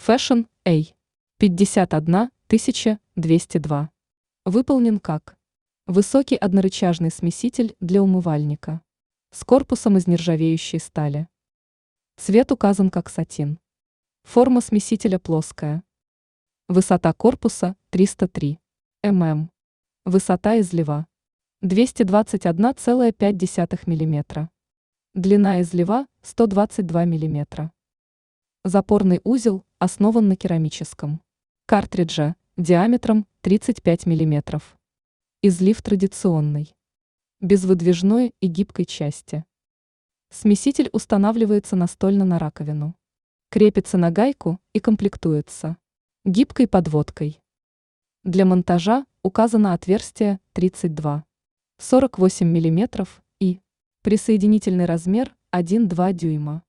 Fashion A. 51202. Выполнен как высокий однорычажный смеситель для умывальника с корпусом из нержавеющей стали. Цвет указан как сатин. Форма смесителя плоская. Высота корпуса 303 мм. Высота излива 221,5 мм. Длина излива 122 мм. Запорный узел основан на керамическом картридже диаметром 35 мм. Излив традиционный. Без выдвижной и гибкой части. Смеситель устанавливается настольно на раковину. Крепится на гайку и комплектуется гибкой подводкой. Для монтажа указано отверстие 32, 48 мм и присоединительный размер 1,2 дюйма.